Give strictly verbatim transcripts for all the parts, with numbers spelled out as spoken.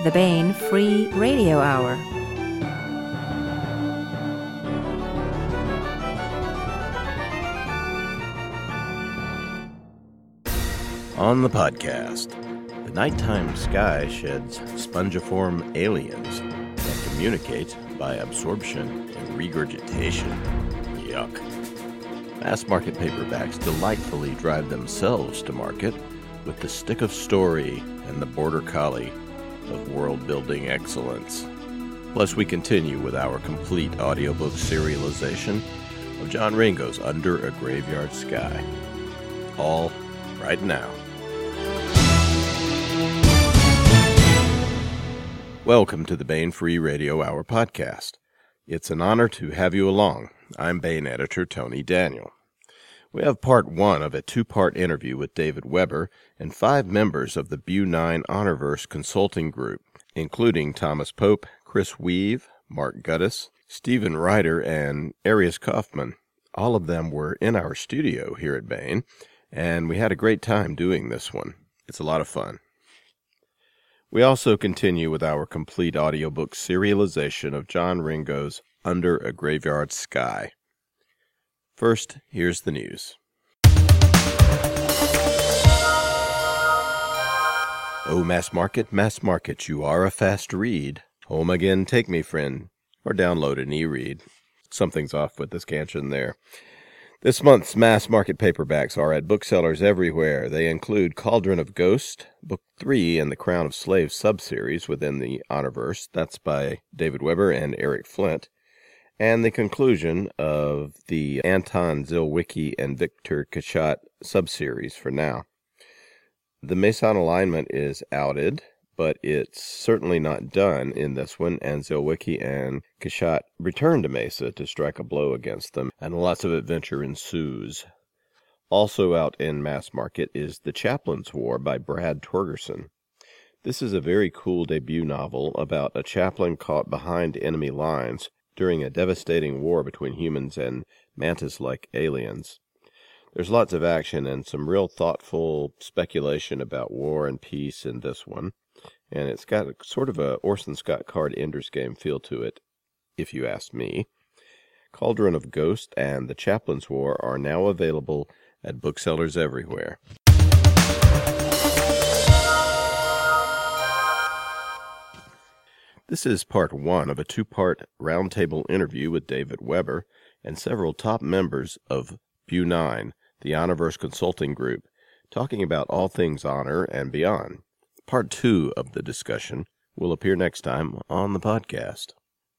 the Baen Free Radio Hour. On the podcast, the nighttime sky sheds spongiform aliens that communicate by absorption and regurgitation. Yuck. Mass market paperbacks delightfully drive themselves to market with the stick of story and the border collie of world-building excellence. Plus, we continue with our complete audiobook serialization of John Ringo's Under a Graveyard Sky. All right now. Welcome to the Baen Free Radio Hour podcast. It's an honor to have you along. I'm Baen editor Tony Daniel. We have part one of a two-part interview with David Weber and five members of the Bu nine Honorverse Consulting Group, including Thomas Pope, Chris Weave, Mark Guttis, Stephen Ryder, and Arius Kaufman. All of them were in our studio here at Baen, and we had a great time doing this one. It's a lot of fun. We also continue with our complete audiobook serialization of John Ringo's Under a Graveyard Sky. First, here's the news. Oh, mass market, mass market, you are a fast read. Home again, take me, friend. Or download an e-read. Something's off with the scansion there. This month's mass market paperbacks are at booksellers everywhere. They include Cauldron of Ghosts, Book three in the Crown of Slaves subseries within the Honorverse. That's by David Weber and Eric Flint. And the conclusion of the Anton Zilwicki and Victor Kachat subseries for now. The Meson alignment is outed, but it's certainly not done in this one, and Zilwicki and Kachat return to Mesa to strike a blow against them, and lots of adventure ensues. Also out in mass market is The Chaplain's War by Brad Twergerson. This is a very cool debut novel about a chaplain caught behind enemy lines during a devastating war between humans and mantis-like aliens. There's lots of action and some real thoughtful speculation about war and peace in this one. And it's got a, sort of a Orson Scott Card Ender's Game feel to it, if you ask me. Cauldron of Ghosts and The Chaplain's War are now available at booksellers everywhere. This is part one of a two-part roundtable interview with David Weber and several top members of Bu nine, the Honorverse Consulting Group, talking about all things honor and beyond. Part two of the discussion will appear next time on the podcast.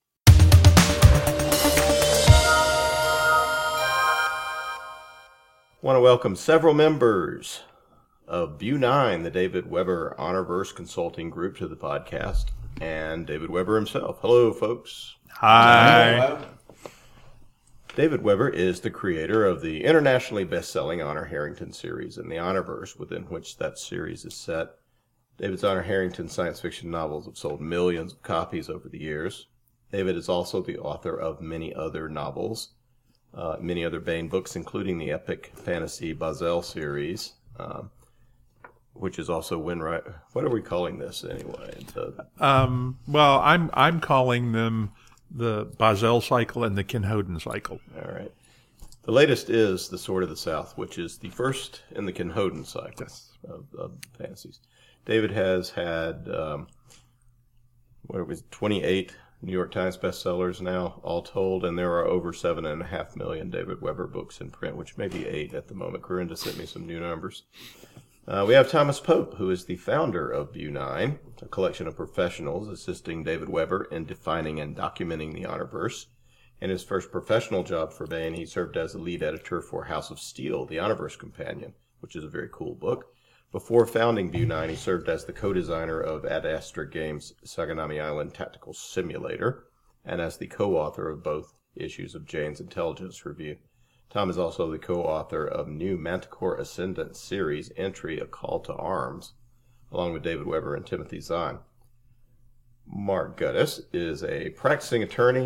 I want to welcome several members of Bu nine, the David Weber Honorverse Consulting Group, to the podcast, and David Weber himself. Hello, folks. Hi. Hello. David Weber is the creator of the internationally best-selling Honor Harrington series and the Honorverse, within which that series is set. David's Honor Harrington science fiction novels have sold millions of copies over the years. David is also the author of many other novels, uh, many other Baen books, including the epic fantasy Bazel series, um, which is also Windrise. What are we calling this anyway? The, um, well, I'm I'm calling them the Bazel cycle and the Kinhoden cycle. All right. The latest is The Sword of the South, which is the first in the Kinhoden cycle Yes. of, of fantasies. David has had, um, what was it, twenty-eight New York Times bestsellers now, all told, and there are over seven and a half million David Weber books in print, which may be eight at the moment. Corinda sent me some new numbers. Uh, we have Thomas Pope, who is the founder of Bu nine, a collection of professionals assisting David Weber in defining and documenting the Honorverse. In his first professional job for Baen, he served as the lead editor for House of Steel, the Honorverse Companion, which is a very cool book. Before founding Bu nine, he served as the co-designer of Ad Astra Games' Saganami Island Tactical Simulator, and as the co-author of both issues of Jane's Intelligence Review. Tom is also the co-author of new Manticore Ascendant series entry, A Call to Arms, along with David Weber and Timothy Zahn. Mark Guttis is a practicing attorney,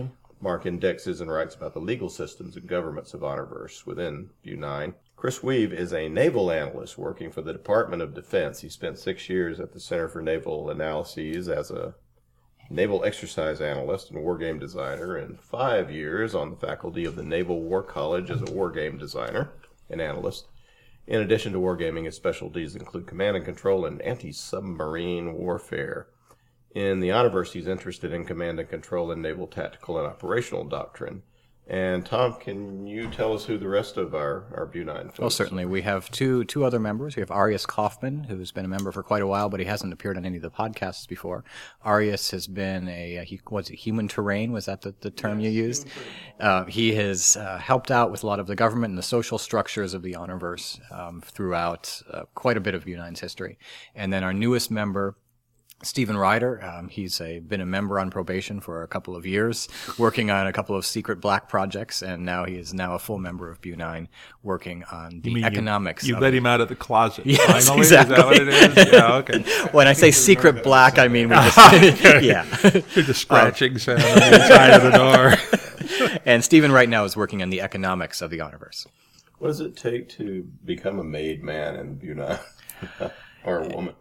Mark indexes and writes about the legal systems and governments of Honorverse within View nine. Chris Weave is a naval analyst working for the Department of Defense. He spent six years at the Center for Naval Analyses as a naval exercise analyst and wargame designer, and five years on the faculty of the Naval War College as a wargame designer and analyst. In addition to wargaming, his specialties include command and control and anti-submarine warfare. In the Honorverse, he's interested in command and control and naval tactical and operational doctrine. And Tom, can you tell us who the rest of our, our View nine folks Well, certainly. We have two two other members. We have Arius Kaufman, who's been a member for quite a while, but he hasn't appeared on any of the podcasts before. Arius has been a, uh, he, what's it, human terrain? Was that the, the term yes, you used? Uh, he has uh, helped out with a lot of the government and the social structures of the Honorverse um, throughout uh, quite a bit of View nine's history. And then our newest member, Stephen Ryder, um, he's a, been a member on probation for a couple of years, working on a couple of secret black projects, and now he is now a full member of View nine, working on the economics. You, you let him out of the closet. Yes, finally? exactly. Is that what it is? Yeah, okay. When I say secret black, I mean we just, yeah. You're the scratching sound on the inside of the door. And Stephen right now is working on the economics of the Honorverse. What does it take to become a made man in View nine or a woman?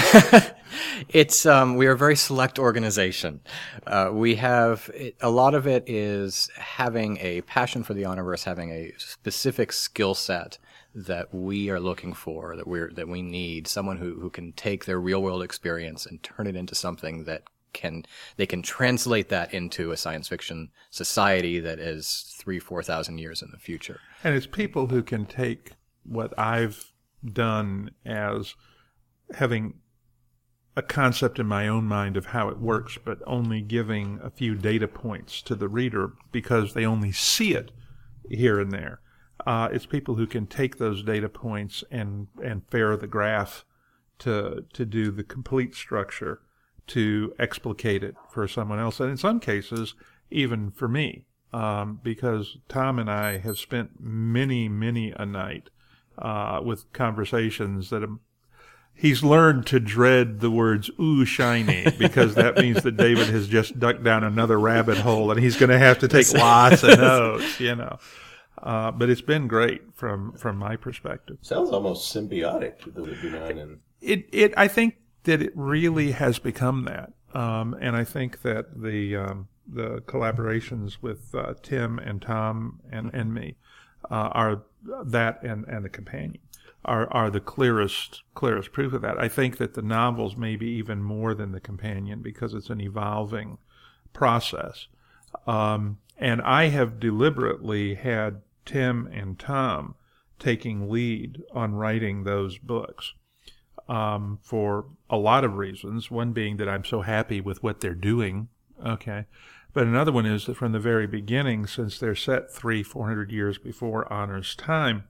It's um, we are a very select organization. Uh, we have it, a lot of it is having a passion for the Honorverse, having a specific skill set that we are looking for, that we're that we need. Someone who who can take their real world experience and turn it into something that can they can translate that into a science fiction society that is three four thousand years in the future. And it's people who can take what I've done as having a concept in my own mind of how it works, but only giving a few data points to the reader because they only see it here and there. Uh, it's people who can take those data points and, and fare the graph to to do the complete structure, to explicate it for someone else, and in some cases, even for me, um, because Tom and I have spent many, many a night uh, with conversations that have He's learned to dread the words, ooh, shiny, because that means that David has just ducked down another rabbit hole and he's going to have to take lots of notes, you know. Uh, but it's been great from, from my perspective. Sounds almost symbiotic to the View nine. And it, it, I think that it really has become that. Um, and I think that the, um, the collaborations with uh, Tim and Tom and, and me uh, are that and, and the companion. Are, are the clearest clearest proof of that. I think that the novels maybe even more than the companion because it's an evolving process. Um, and I have deliberately had Tim and Tom taking lead on writing those books um, for a lot of reasons. One being that I'm so happy with what they're doing. Okay. But another one is that from the very beginning, since they're set three, four hundred years before Honor's time,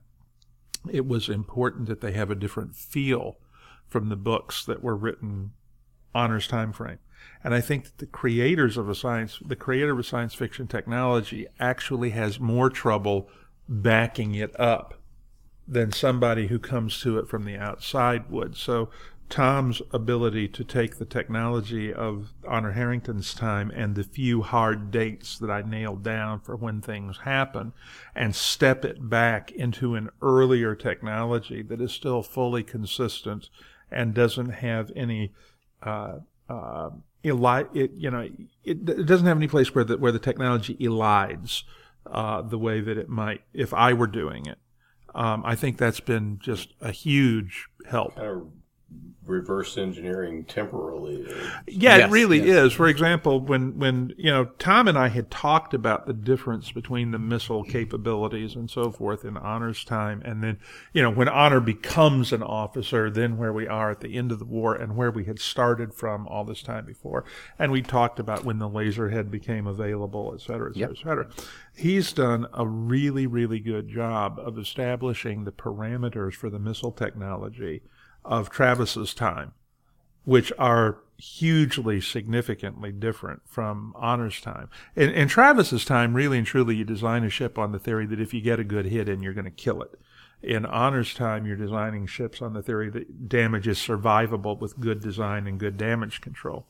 it was important that they have a different feel from the books that were written Honor's time frame. And I think that the creators of a science, the creator of a science fiction technology actually has more trouble backing it up than somebody who comes to it from the outside would. So Tom's ability to take the technology of Honor Harrington's time and the few hard dates that I nailed down for when things happen and step it back into an earlier technology that is still fully consistent and doesn't have any, uh, uh, eli- it, you know, it, it doesn't have any place where the, where the technology elides, uh, the way that it might if I were doing it. Um, I think that's been just a huge help. Kind of reverse engineering temporally. Yeah, yes, it really yes. is. For example, when, when, you know, Tom and I had talked about the difference between the missile capabilities and so forth in Honor's time, and then, you know, when Honor becomes an officer, then where we are at the end of the war and where we had started from all this time before. And we talked about when the Laserhead became available, et cetera, et cetera, Yep. et cetera. He's done a really, really good job of establishing the parameters for the missile technology of Travis's time, which are hugely significantly different from Honor's time. In, in Travis's time, really and truly, you design a ship on the theory that if you get a good hit in, you're going to kill it. In Honor's time, you're designing ships on the theory that damage is survivable with good design and good damage control.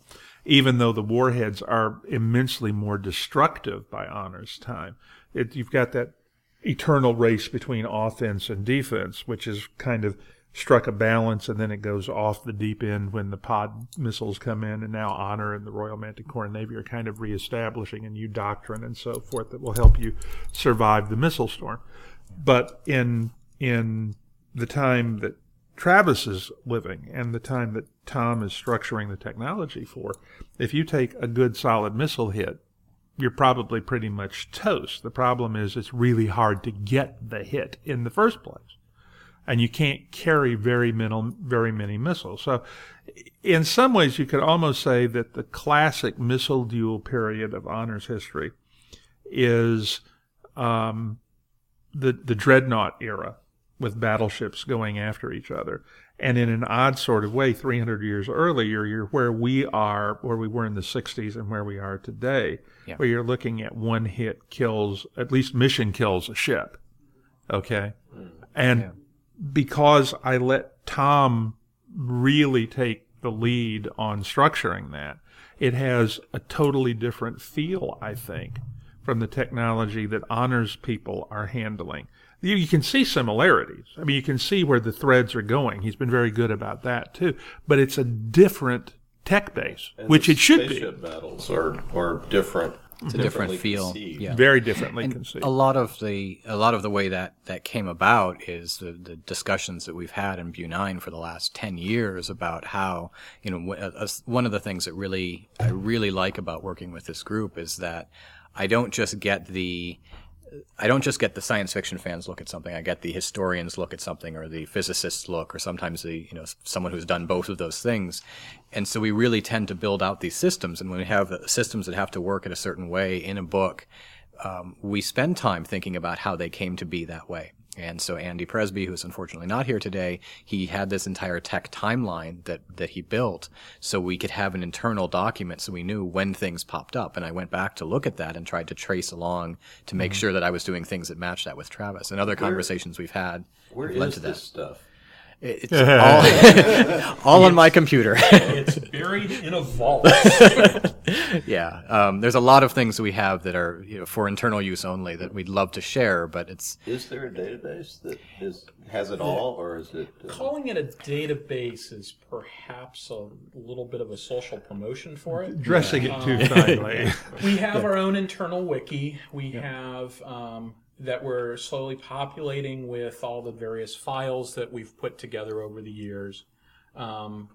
even though the warheads are immensely more destructive by Honor's time. It, you've got that eternal race between offense and defense, which is kind of struck a balance, and then it goes off the deep end when the pod missiles come in, and now Honor and the Royal Manticore Navy are kind of reestablishing a new doctrine and so forth that will help you survive the missile storm. But in in the time that Travis is living and the time that Tom is structuring the technology for, if you take a good solid missile hit, you're probably pretty much toast. The problem is it's really hard to get the hit in the first place. And you can't carry very many, very many missiles. So in some ways, you could almost say that the classic missile duel period of Honor's history is um, the, the Dreadnought era, with battleships going after each other. And in an odd sort of way, three hundred years earlier, you're where we are, where we were in the sixties and where we are today, yeah. where you're looking at one hit kills, at least mission kills a ship. Okay? And yeah. because I let Tom really take the lead on structuring that, it has a totally different feel, I think, from the technology that Honor's people are handling. You, you can see similarities. I mean, you can see where the threads are going. He's been very good about that, too. But it's a different tech base, and which it should be. Spaceship battles are, are different. It's a different feel. Yeah. Very differently and conceived. A lot of the a lot of the way that, that came about is the, the discussions that we've had in Bu nine for the last ten years about how, you know, uh, one of the things that really I really like about working with this group is that I don't just get the I don't just get the science fiction fans look at something. I get the historians look at something, or the physicists look, or sometimes the you know someone who's done both of those things. And so we really tend to build out these systems. And when we have systems that have to work in a certain way in a book, um, we spend time thinking about how they came to be that way. And so Andy Presby, who's unfortunately not here today, he had this entire tech timeline that, that he built so we could have an internal document so we knew when things popped up. And I went back to look at that and tried to trace along to make mm-hmm. sure that I was doing things that matched that with Travis. And other where, conversations we've had where led is to that. This stuff? It's all, all on my computer. It's buried in a vault. Yeah, um, there's a lot of things we have that are you know, for internal use only that we'd love to share, but it's. Is there a database that is has it all, or is it? Uh... Calling it a database is perhaps a little bit of a social promotion for it. Dressing yeah. it too um, finely. We have our own internal wiki. We yeah. have. Um, that we're slowly populating with all the various files that we've put together over the years. Um,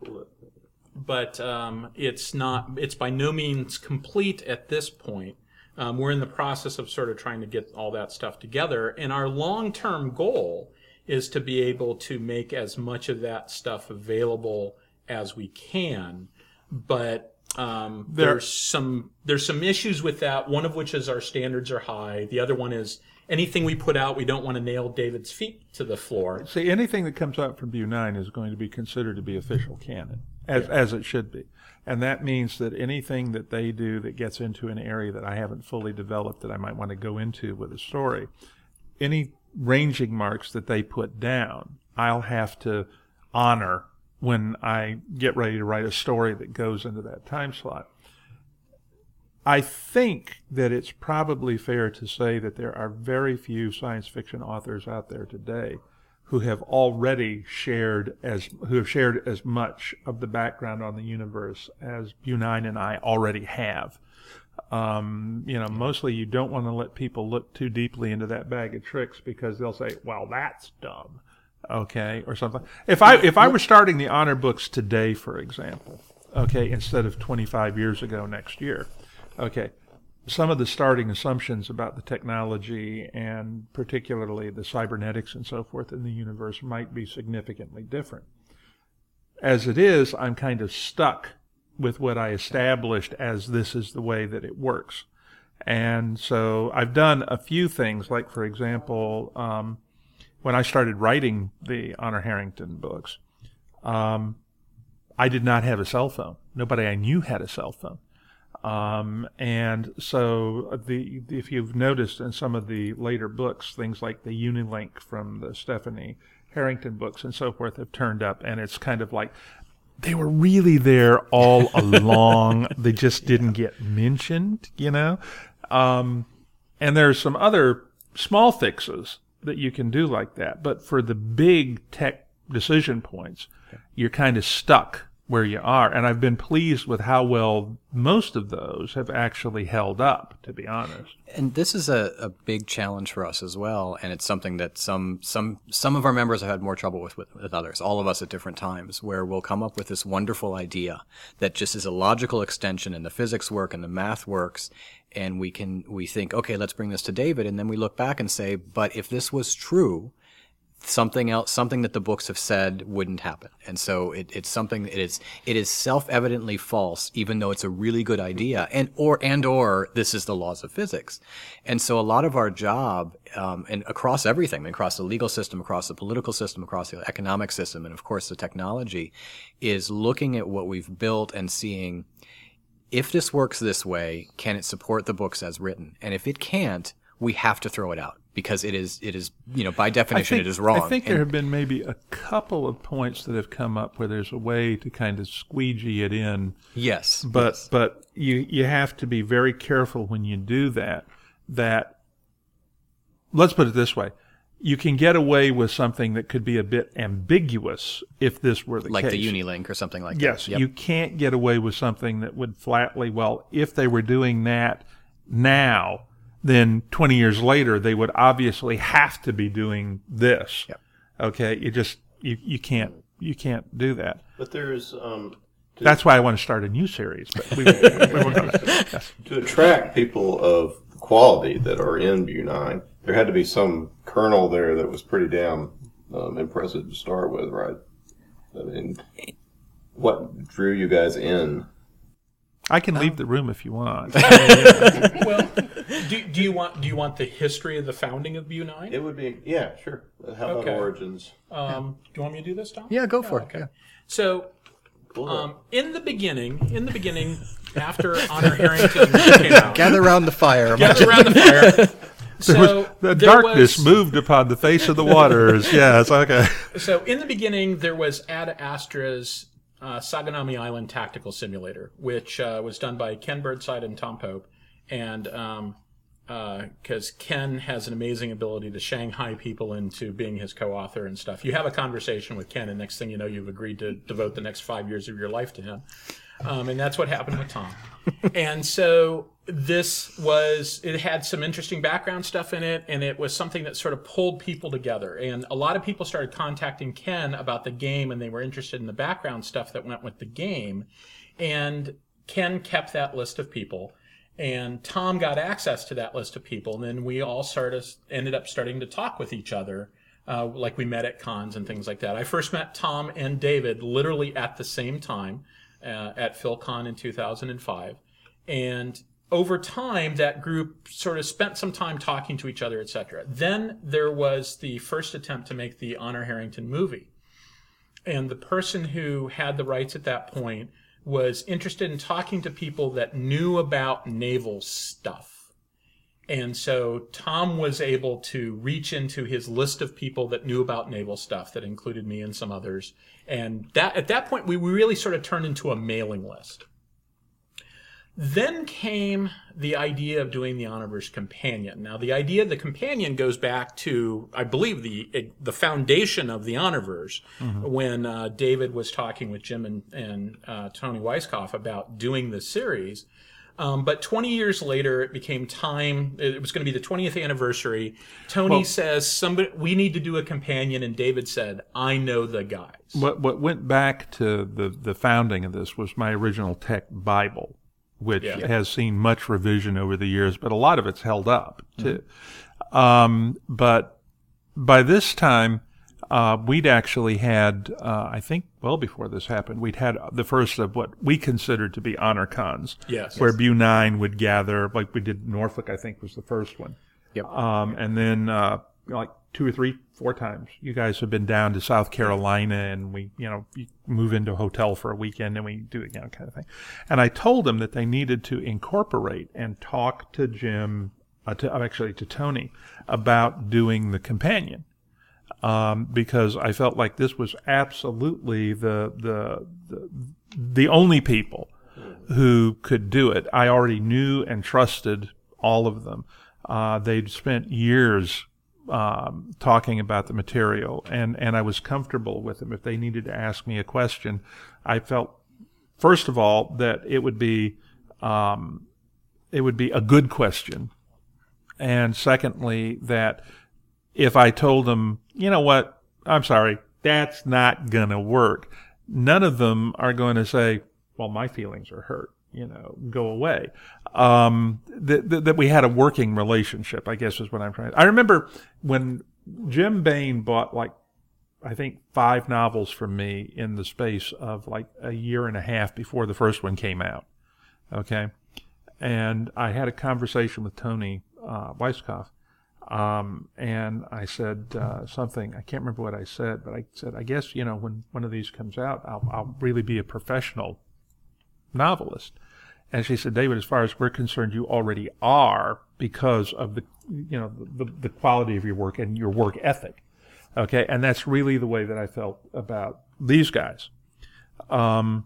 but um, it's not, it's by no means complete at this point. Um, we're in the process of sort of trying to get all that stuff together. And our long-term goal is to be able to make as much of that stuff available as we can. But um, there, there's some there's some issues with that, one of which is our standards are high. The other one is anything we put out, we don't want to nail David's feet to the floor. See, anything that comes out from Bu nine is going to be considered to be official canon, as yeah. as it should be. And that means that anything that they do that gets into an area that I haven't fully developed that I might want to go into with a story, any ranging marks that they put down, I'll have to honor when I get ready to write a story that goes into that time slot. I think that it's probably fair to say that there are very few science fiction authors out there today who have already shared as who have shared as much of the background on the universe as Bu nine and I already have. Um, you know, mostly you don't want to let people look too deeply into that bag of tricks because they'll say, "Well, that's dumb," okay, or something. If I if I were starting the honor books today, for example, okay, instead of twenty-five years ago next year. Okay, some of the starting assumptions about the technology and particularly the cybernetics and so forth in the universe might be significantly different. As it is, I'm kind of stuck with what I established as this is the way that it works. And so I've done a few things, like, for example, um, when I started writing the Honor Harrington books, um, I did not have a cell phone. Nobody I knew had a cell phone. Um, and so the, if you've noticed in some of the later books, things like the Unilink from the Stephanie Harrington books and so forth have turned up, and it's kind of like they were really there all along. They just didn't get mentioned, you know? Um, and there's some other small fixes that you can do like that. But for the big tech decision points, you're kind of stuck where you are. And I've been pleased with how well most of those have actually held up, to be honest. And this is a, a big challenge for us as well, and it's something that some some some of our members have had more trouble with, with with others, all of us at different times, where we'll come up with this wonderful idea that just is a logical extension, and the physics work and the math works, and we can we think, okay, let's bring this to David, and then we look back and say, but if this was true, something else, something that the books have said wouldn't happen. And so it, it's something, it is, it is self-evidently false, even though it's a really good idea, and, or, and, or this is the laws of physics. And so a lot of our job, um, and across everything, across the legal system, across the political system, across the economic system, and of course the technology, is looking at what we've built and seeing, if this works this way, can it support the books as written? And if it can't, we have to throw it out. Because it is, it is, you know, by definition, think, it is wrong. I think and, there have been maybe a couple of points that have come up where there's a way to kind of squeegee it in. Yes, but yes. but you you have to be very careful when you do that. That let's put it this way: you can get away with something that could be a bit ambiguous if this were the like case. the Unilink or something like yes, that. Yes, you can't get away with something that would flatly, well, if they were doing that now, then twenty years later, they would obviously have to be doing this. Yep. Okay, you just you, you can't you can't do that. But there's um, to, That's why I want to start a new series. But we, we won't go there. Yes. to attract people of quality that are in Bu nine, there had to be some kernel there that was pretty damn um, impressive to start with, right? I mean, what drew you guys in? I can leave the room if you want. Well, do, do you want do you want the history of the founding of Bu nine? It would be, yeah, sure. How about Okay. origins? Um, do you want me to do this, Tom? Yeah, go for Oh, it. Yeah. So, Cool. um, in the beginning, in the beginning, after Honor Harrington came out, Gather around the fire. gather around the fire. So There was, the there darkness was- moved upon the face of the waters. Yes, okay. So in the beginning, there was Ad Astra's uh, Saganami Island Tactical Simulator, which uh, was done by Ken Burnside and Tom Pope, and um, because uh, Ken has an amazing ability to Shanghai people into being his co-author and stuff. You have a conversation with Ken, and next thing you know, you've agreed to devote the next five years of your life to him. Um, and that's what happened with Tom. And so this was, it had some interesting background stuff in it, and it was something that sort of pulled people together. And a lot of people started contacting Ken about the game, and they were interested in the background stuff that went with the game. And Ken kept that list of people, and Tom got access to that list of people. And then we all started, ended up starting to talk with each other. Uh, like we met at cons and things like that. I first met Tom and David literally at the same time. Uh, at PhilCon in two thousand five. And over time, that group sort of spent some time talking to each other, et cetera. Then there was the first attempt to make the Honor Harrington movie. And the person who had the rights at that point was interested in talking to people that knew about naval stuff. And so Tom was able to reach into his list of people that knew about naval stuff, that included me and some others. And that at that point, we really sort of turned into a mailing list. Then came the idea of doing the Honorverse Companion. Now, the idea of the Companion goes back to, I believe, the the foundation of the Honorverse, mm-hmm. when uh, David was talking with Jim and, and uh, Tony Weisskopf about doing this series. Um, but twenty years later, it became time. It was going to be the twentieth anniversary. Tony well, says, "Somebody, we need to do a companion," and David said, "I know the guys." What what went back to the, the founding of this was my original tech Bible, which Yeah. has seen much revision over the years, but a lot of it's held up too. Mm-hmm. Um, but by this time, uh, we'd actually had, uh, I think, well before this happened, we'd had the first of what we considered to be honor cons, Yes. where Yes. Bu nine would gather, like we did Norfolk, I think was the first one. Yep. Um, and then uh, like two or three, four times, you guys have been down to South Carolina, and we, you know, you move into a hotel for a weekend, and we do it, you know, kind of thing. And I told them that they needed to incorporate and talk to Jim, uh, to, actually to Tony, about doing the companion. um, because I felt like this was absolutely the the the, the only people who could do it. I already knew and trusted all of them. Uh, they'd spent years um, talking about the material, and, and I was comfortable with them. If they needed to ask me a question, I felt, first of all, that it would be um, it would be a good question, and secondly, that if I told them, you know what, I'm sorry, that's not going to work, none of them are going to say, well, my feelings are hurt, you know, go away. Um, that, that, that we had a working relationship, I guess is what I'm trying to. I remember when Jim Bain bought, like, I think five novels from me in the space of like a year and a half before the first one came out. Okay. And I had a conversation with Tony uh, Weisskopf. Um, and I said uh, something, I can't remember what I said, but I said, I guess, you know, when one of these comes out, I'll, I'll really be a professional novelist. And she said, David, as far as we're concerned, you already are, because of the, you know, the, the quality of your work and your work ethic. Okay. And that's really the way that I felt about these guys. Um,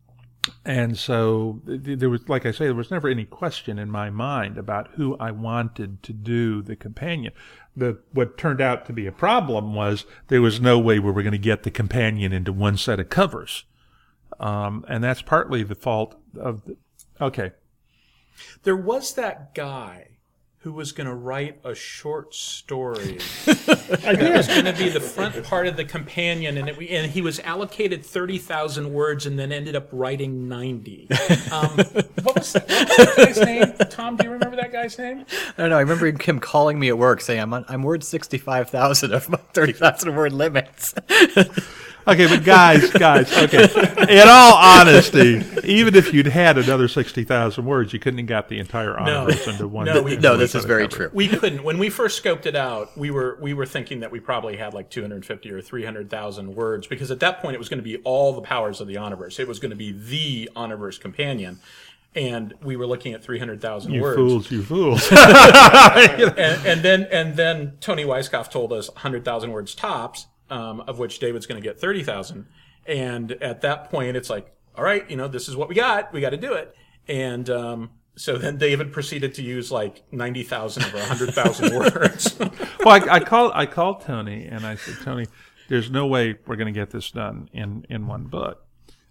and so there was, like I say, there was never any question in my mind about who I wanted to do the companion. The, what turned out to be a problem was there was no way we were going to get the companion into one set of covers. Um, and that's partly the fault of the, okay. There was that guy who was going to write a short story that was going to be the front part of the companion, and, it, and he was allocated thirty thousand words and then ended up writing ninety. Um, what, was that, what was that guy's name? Tom, do you remember that guy's name? I don't know. I remember him calling me at work saying, I'm on, I'm word sixty-five thousand of my thirty thousand word limits. Okay, but guys, guys, okay. In all honesty, even if you'd had another sixty thousand words, you couldn't have got the entire Honorverse No. into one. No, we- No, this is very true. We couldn't. When we first scoped it out, we were we were thinking that we probably had like two hundred fifty or three hundred thousand words, because at that point it was going to be all the powers of the Honorverse. It was going to be the Honorverse companion. And we were looking at three hundred thousand You words. fools, you fools. and, and then and then Tony Weisskopf told us one hundred thousand words tops, um, of which David's going to get thirty thousand. And at that point, it's like, all right, you know, this is what we got. We got to do it. And um, so then David proceeded to use like ninety thousand of one hundred thousand words. Well, I, I called I called Tony, and I said, Tony, there's no way we're going to get this done in, in one book.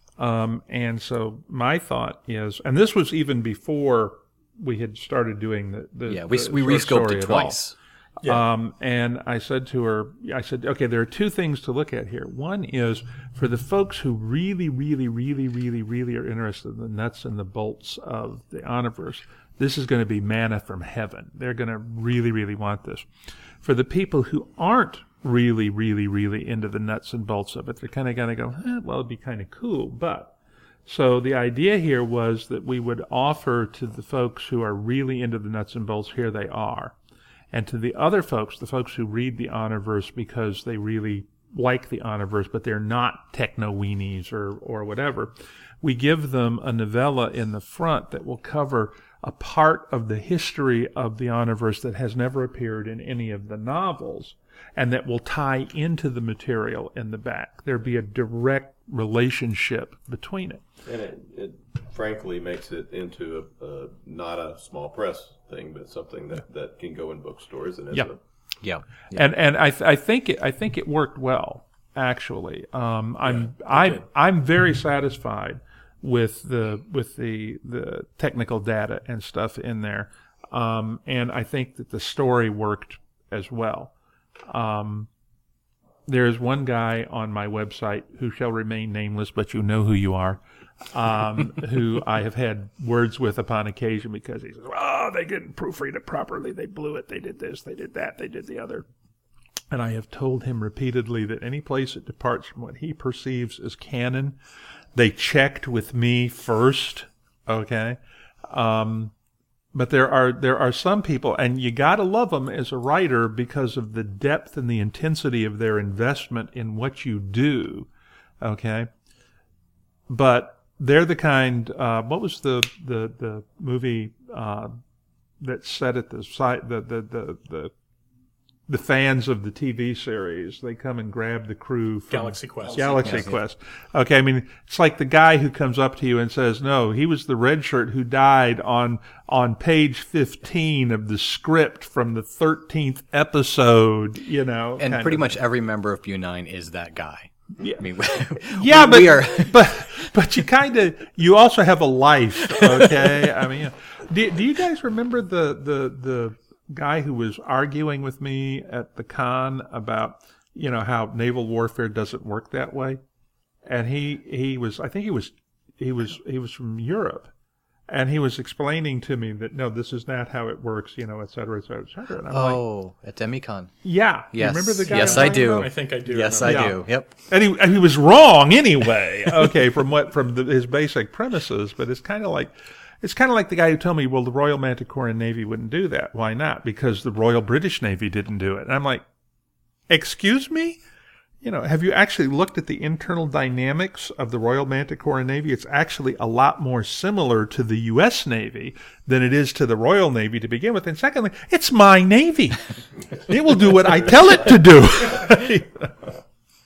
Um, and so my thought is, and this was even before we had started doing the, the Yeah, we, the we short rescoped story it at all. twice. Yeah. Um, and I said to her, I said, okay, there are two things to look at here. One is for the folks who really, really, really, really, really are interested in the nuts and the bolts of the Honorverse, this is going to be manna from heaven. They're going to really, really want this. For the people who aren't really, really, really into the nuts and bolts of it, they're kind of going to go, eh, well, it'd be kind of cool, but. So the idea here was that we would offer to the folks who are really into the nuts and bolts, here they are. And to the other folks, the folks who read the Honorverse because they really like the Honorverse, but they're not techno-weenies or, or whatever, we give them a novella in the front that will cover a part of the history of the Honorverse that has never appeared in any of the novels, and that will tie into the material in the back. There'll be a direct relationship between it. And it, it frankly makes it into a, a not a small press thing, but something that, that can go in bookstores and is Yep. a, Yeah. And and I th- I think it I think it worked well, actually. Um, I'm I I'm very satisfied with the with the the technical data and stuff in there, um, and I think that the story worked as well. Um, there's one guy on my website who shall remain nameless, but you know who you are, um, who I have had words with upon occasion because he says, oh, they didn't proofread it properly. They blew it. They did this. They did that. They did the other. And I have told him repeatedly that any place it departs from what he perceives as canon, they checked with me first. Okay. Um, But there are there are some people, and you got to love them as a writer because of the depth and the intensity of their investment in what you do, okay? But they're the kind. Uh, what was the the the movie uh, that set at the site the the the, the the fans of the T V series. They come and grab the crew from Galaxy Quest. Galaxy Yes, Quest. Okay, I mean, it's like the guy who comes up to you and says, no, he was the red shirt who died on on page fifteen of the script from the thirteenth episode, you know. And kind pretty of much thing. every member of Bu nine is that guy. Yeah. I mean, Yeah, we, but, we are. but but you kind of you also have a life, okay? I mean, you know, do do you guys remember the the the guy who was arguing with me at the con about, you know, how naval warfare doesn't work that way? And he he was I think he was he was he was from Europe. And he was explaining to me that, no, this is not how it works, you know, et cetera, et cetera, et cetera. And I'm like, Oh, at Demicon. yeah. You Yes. remember the guy? Yes, I'm I talking do. about? I think I do. Yes, remember. I Yeah. do. Yep. And he and he was wrong anyway. Okay, from what from the, his basic premises, but it's kind of like it's kind of like the guy who told me, well, the Royal Manticoran Navy wouldn't do that. Why not? Because the Royal British Navy didn't do it. And I'm like, excuse me? You know, have you actually looked at the internal dynamics of the Royal Manticoran Navy? It's actually a lot more similar to the U S Navy than it is to the Royal Navy to begin with. And secondly, it's my Navy. It will do what I tell it to do.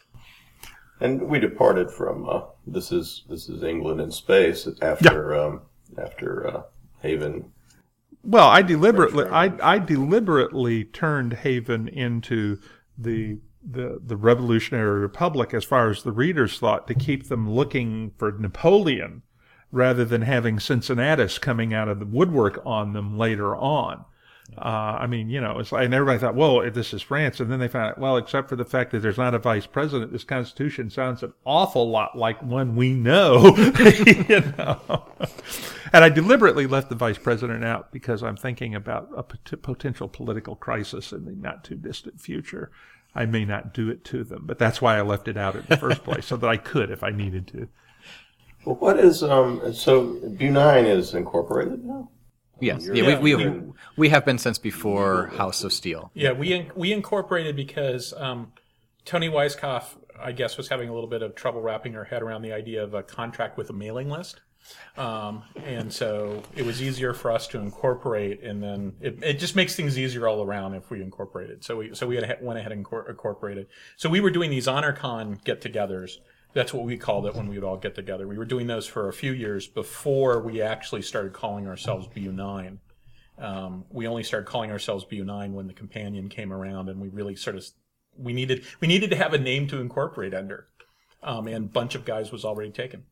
And we departed from uh, this is this is England in space after um, after uh, Haven. Well, I deliberately, I, I deliberately turned Haven into the, the, the Revolutionary Republic as far as the readers thought, to keep them looking for Napoleon rather than having Cincinnatus coming out of the woodwork on them later on. Uh, I mean, you know, it's like, and everybody thought, well, this is France. And then they found out, well, except for the fact that there's not a vice president, this Constitution sounds an awful lot like one we know, you know. And I deliberately left the vice president out because I'm thinking about a pot- potential political crisis in the not too distant future. I may not do it to them, but that's why I left it out in the first place, so that I could if I needed to. Well, what is um? So Bu nine is incorporated now. Yes. You're- Yeah, we, we, you're- we have been since before House of Steel. Yeah, we in, we incorporated because um, Tony Weisskopf, I guess, was having a little bit of trouble wrapping her head around the idea of a contract with a mailing list. Um, and so it was easier for us to incorporate, and then it, it just makes things easier all around if we incorporate it. So we so we had, went ahead and incor- incorporated. So we were doing these HonorCon get-togethers. That's what we called it when we would all get together. We were doing those for a few years before we actually started calling ourselves Bu nine. Um, we only started calling ourselves Bu nine when the Companion came around, and we really sort of we needed we needed to have a name to incorporate under, um, and a bunch of guys was already taken.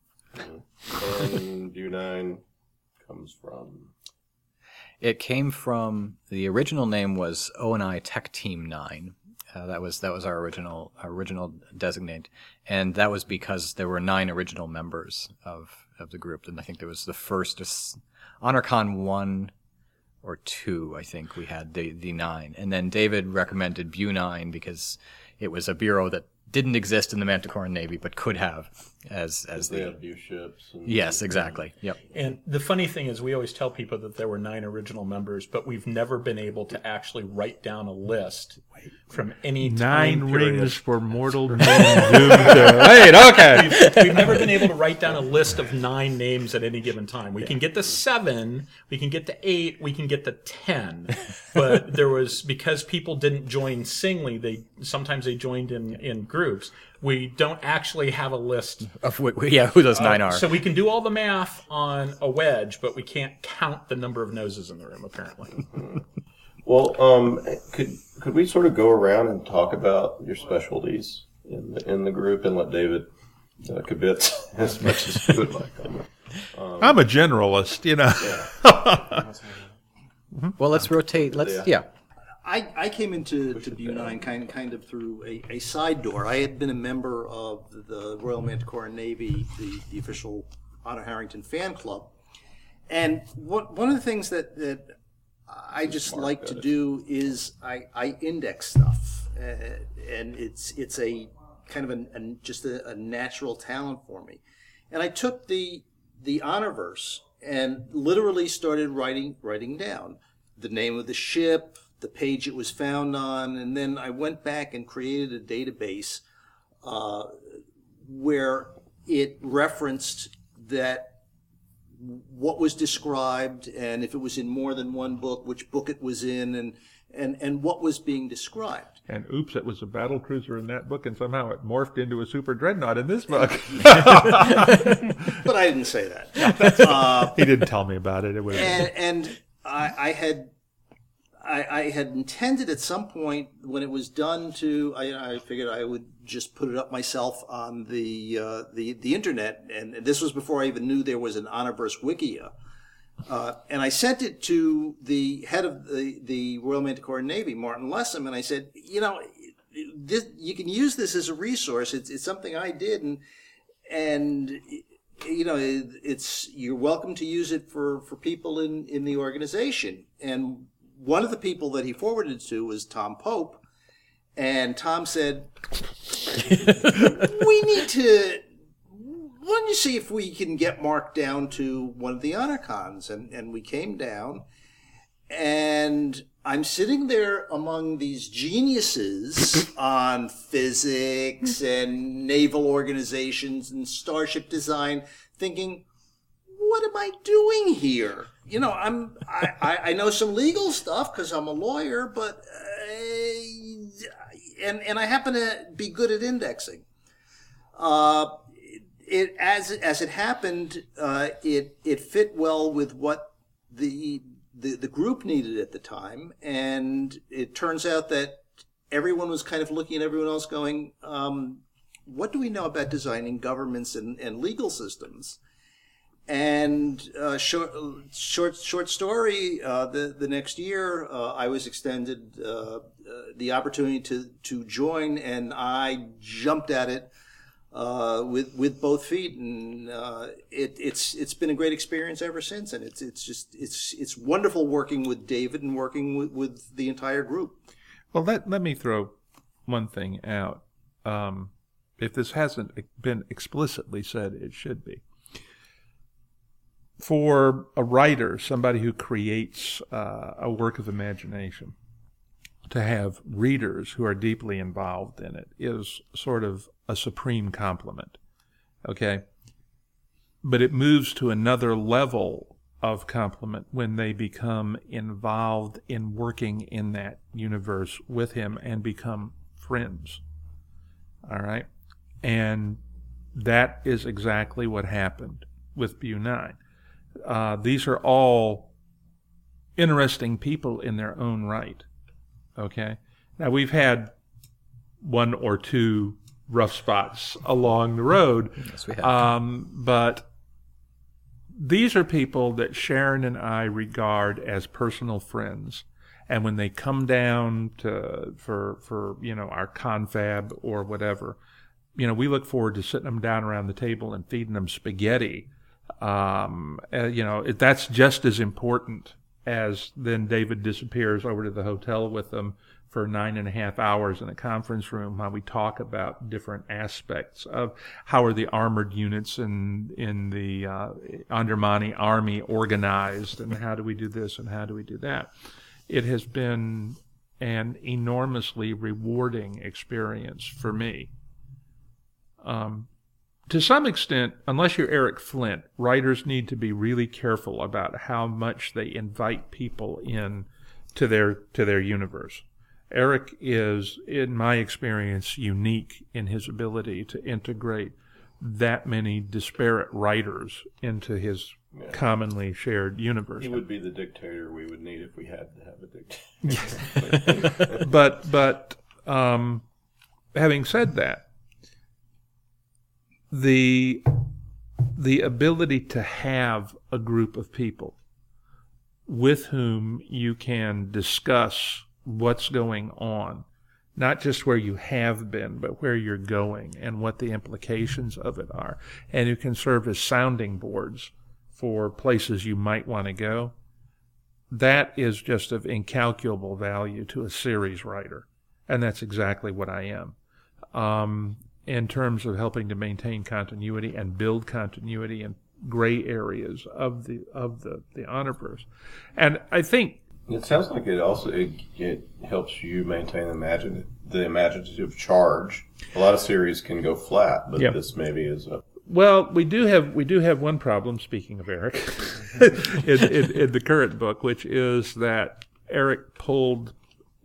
And Bu nine comes from. It came from, the original name was O and I Tech Team nine. Uh, that was that was our original our original designate, and that was because there were nine original members of, of the group, and I think there was the first HonorCon one or two. I think we had the the nine, and then David recommended Bu nine because it was a bureau that didn't exist in the Manticoran Navy but could have as as They the have Bu ships. And, yes exactly yep. And the funny thing is, we always tell people that there were nine original members, but we've never been able to actually write down a list from any time Nine period. rings for mortal men doomed to... Wait, okay. We've, we've never been able to write down a list of nine names at any given time. We can get to seven, we can get to eight, we can get to ten. But there was, because people didn't join singly, they sometimes they joined in, in groups. We don't actually have a list. Of wh- yeah, who those nine are. So we can do all the math on a wedge, but we can't count the number of noses in the room, apparently. Well, um, could could we sort of go around and talk about your specialties in the, in the group and let David uh, kibitz as much as he would like on that? Um, I'm a generalist, you know. Well, let's rotate. Let's Yeah. yeah. I, I came into to Bu nine kind kind of through a, a side door. I had been a member of the Royal Manticoran Navy, the, the official Honor Harrington fan club, and what, one of the things that, that I just like to do is I, I index stuff, uh, and it's it's a kind of an, an just a, a natural talent for me, and I took the the Honorverse and literally started writing writing down the name of the ship, the page it was found on, and then I went back and created a database uh, where it referenced that what was described, and if it was in more than one book, which book it was in, and and, and what was being described. And oops, it was a battle cruiser in that book, and somehow it morphed into a super dreadnought in this book. But I didn't say that. Uh, he didn't tell me about it. It was and and I, I had I, I had intended at some point when it was done to I, I figured I would just put it up myself on the uh, the the internet, and this was before I even knew there was an Honorverse Wikia. Uh, and I sent it to the head of the, the Royal Manticore Navy, Martin Lessam, and I said, you know, this, you can use this as a resource. It's, it's something I did, and and you know, it, it's you're welcome to use it for, for people in, in the organization. And one of the people that he forwarded it to was Tom Pope, and Tom said, we need to. Why don't you see if we can get Mark down to one of the honor cons? And, and we came down, and I'm sitting there among these geniuses on physics and naval organizations and starship design, thinking, what am I doing here? You know, I'm I, I, I know some legal stuff because I'm a lawyer, but uh, and and I happen to be good at indexing. Uh, It as as it happened, uh, it it fit well with what the, the the group needed at the time, and it turns out that everyone was kind of looking at everyone else, going, um, "What do we know about designing governments and, and legal systems?" And uh, short short short story. Uh, the the next year, uh, I was extended uh, uh, the opportunity to to join, and I jumped at it. Uh, with with both feet, and uh, it, it's it's been a great experience ever since, and it's it's just it's it's wonderful working with David and working with, with the entire group. Well, let let me throw one thing out. Um, if this hasn't been explicitly said, it should be. For a writer, somebody who creates uh, a work of imagination, to have readers who are deeply involved in it is sort of a supreme compliment, okay? But it moves to another level of compliment when they become involved in working in that universe with him and become friends, all right? And that is exactly what happened with B U nine. Uh, these are all interesting people in their own right. Okay. Now, we've had one or two rough spots along the road. Yes, we have. Um, but these are people that Sharon and I regard as personal friends. And when they come down to for, for you know, our confab or whatever, you know, we look forward to sitting them down around the table and feeding them spaghetti. Um, uh, you know, it, that's just as important as then David disappears over to the hotel with them for nine and a half hours in a conference room while we talk about different aspects of how are the armored units in in the uh, Andromani army organized, and how do we do this and how do we do that. It has been an enormously rewarding experience for me. Um, To some extent, unless you're Eric Flint, writers need to be really careful about how much they invite people in to their to their universe. Eric is, in my experience, unique in his ability to integrate that many disparate writers into his yeah. commonly shared universe. He would be the dictator we would need if we had to have a dictator. but but um, having said that, the the ability to have a group of people with whom you can discuss what's going on, not just where you have been, but where you're going and what the implications of it are, and who can serve as sounding boards for places you might want to go, that is just of incalculable value to a series writer. And that's exactly what I am. Um, in terms of helping to maintain continuity and build continuity in gray areas of the of the, the Honorverse. And I think it sounds like it also it, it helps you maintain the imagine the imaginative charge. A lot of series can go flat, but yep. this maybe is a well, we do have we do have one problem, speaking of Eric, in, in, in the current book, which is that Eric pulled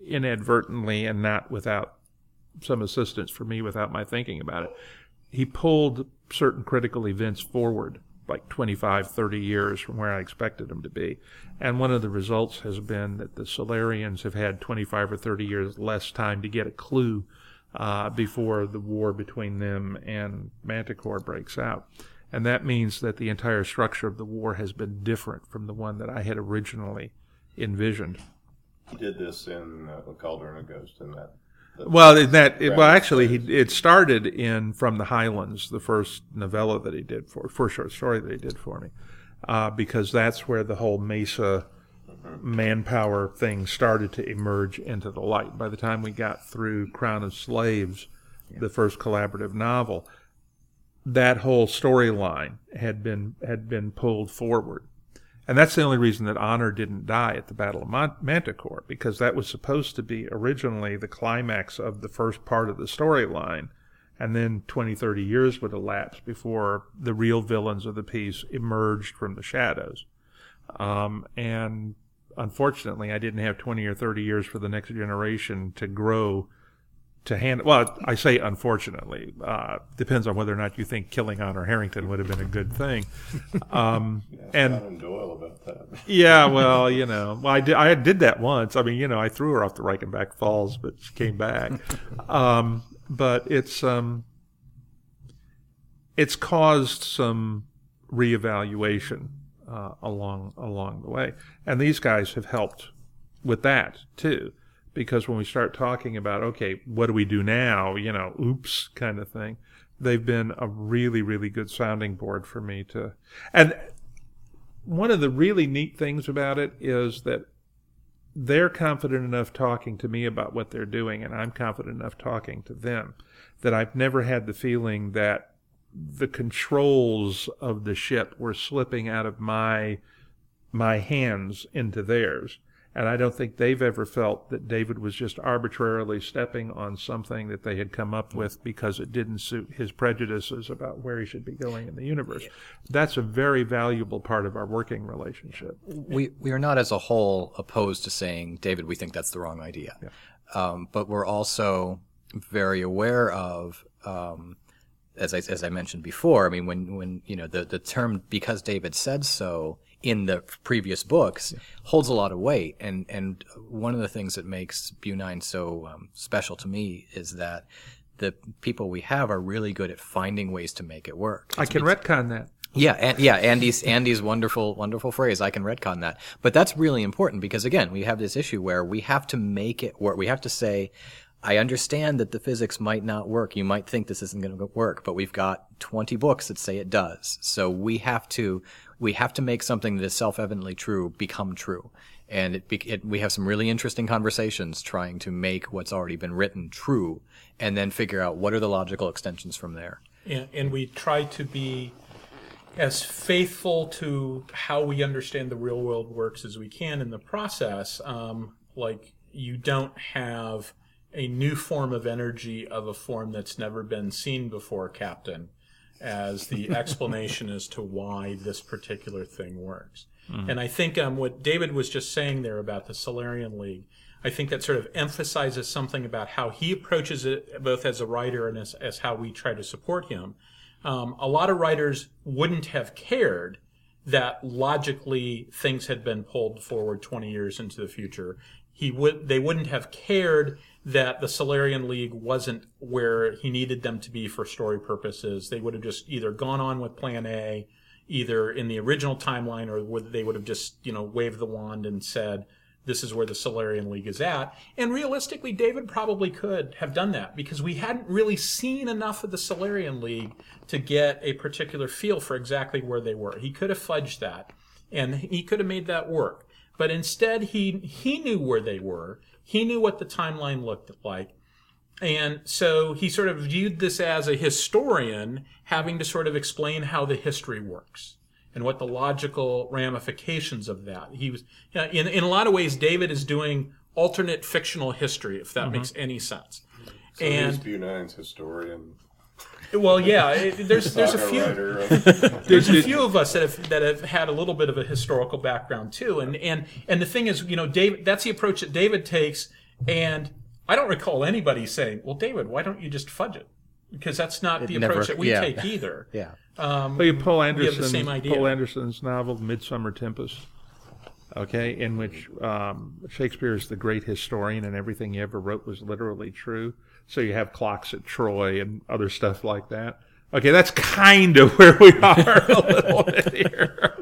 inadvertently and not without some assistance from me without my thinking about it, he pulled certain critical events forward like twenty-five, thirty years from where I expected them to be. And one of the results has been that the Solarians have had twenty-five or thirty years less time to get a clue uh, before the war between them and Manticore breaks out. And that means that the entire structure of the war has been different from the one that I had originally envisioned. He did this in uh, Cauldron of Ghost in that. Well, in that it, well, actually, he, it started in From the Highlands, the first novella that he did for, first short story that he did for me, uh, because that's where the whole Mesa manpower thing started to emerge into the light. By the time we got through Crown of Slaves, yeah. the first collaborative novel, that whole storyline had been had been pulled forward. And that's the only reason that Honor didn't die at the Battle of Mont- Manticore, because that was supposed to be originally the climax of the first part of the storyline, and then twenty, thirty years would elapse before the real villains of the piece emerged from the shadows. Um, and unfortunately, I didn't have twenty or thirty years for the next generation to grow to handle. Well, I say unfortunately. Uh, depends on whether or not you think killing Honor Harrington would have been a good thing. Um, and Conan Doyle about that. Yeah, well, you know, well, I did. I did that once. I mean, you know, I threw her off the Reichenbach Falls, but she came back. um, but it's um, it's caused some reevaluation uh, along along the way, and these guys have helped with that too. Because when we start talking about, okay, what do we do now, you know, oops kind of thing, they've been a really, really good sounding board for me to. And one of the really neat things about it is that they're confident enough talking to me about what they're doing, and I'm confident enough talking to them, that I've never had the feeling that the controls of the ship were slipping out of my my hands into theirs. And I don't think they've ever felt that David was just arbitrarily stepping on something that they had come up with because it didn't suit his prejudices about where he should be going in the universe. That's a very valuable part of our working relationship. We we are not as a whole opposed to saying, David, we think that's the wrong idea. Yeah. Um, but we're also very aware of, um, as I as I mentioned before, I mean, when, when you know, the, the term because David said so in the previous books yeah. holds a lot of weight. And, and one of the things that makes Bu nine so um, special to me is that the people we have are really good at finding ways to make it work. It's, I can retcon that. Yeah, and, yeah, Andy's Andy's wonderful wonderful phrase. I can retcon that. But that's really important because again, we have this issue where we have to make it work. We have to say, I understand that the physics might not work. You might think this isn't going to work, but we've got twenty books that say it does. So we have to we have to make something that is self-evidently true become true. And it, it, we have some really interesting conversations trying to make what's already been written true, and then figure out what are the logical extensions from there. And, and we try to be as faithful to how we understand the real world works as we can in the process. Um, like you don't have a new form of energy of a form that's never been seen before, Captain, as the explanation as to why this particular thing works. Mm-hmm. And I think um, what David was just saying there about the Solarian League, I think that sort of emphasizes something about how he approaches it, both as a writer and as, as how we try to support him. Um, a lot of writers wouldn't have cared that logically things had been pulled forward twenty years into the future. He would, they wouldn't have cared that the Solarian League wasn't where he needed them to be for story purposes. They would have just either gone on with Plan A, either in the original timeline, or would, they would have just, you know, waved the wand and said, this is where the Solarian League is at. And realistically, David probably could have done that because we hadn't really seen enough of the Solarian League to get a particular feel for exactly where they were. He could have fudged that, and he could have made that work. But instead, he he knew where they were. He knew what the timeline looked like. And so he sort of viewed this as a historian having to sort of explain how the history works and what the logical ramifications of that. He was, in, in a lot of ways, David is doing alternate fictional history, if that mm-hmm. makes any sense. So and he's Bu nine's historian. Well, yeah, it, there's there's a few of, there's a few of us that have that have had a little bit of a historical background too, and and and the thing is, you know, David, that's the approach that David takes, And I don't recall anybody saying, well, David, why don't you just fudge it? Because that's not It the never- approach that we yeah. take either. Yeah. Um, Well, you Paul we have the Anderson's, same idea. Paul Anderson's novel, Midsummer Tempest, okay, in which um, Shakespeare is the great historian and everything he ever wrote was literally true. So you have clocks at Troy and other stuff like that. Okay, that's kind of where we are a little bit here.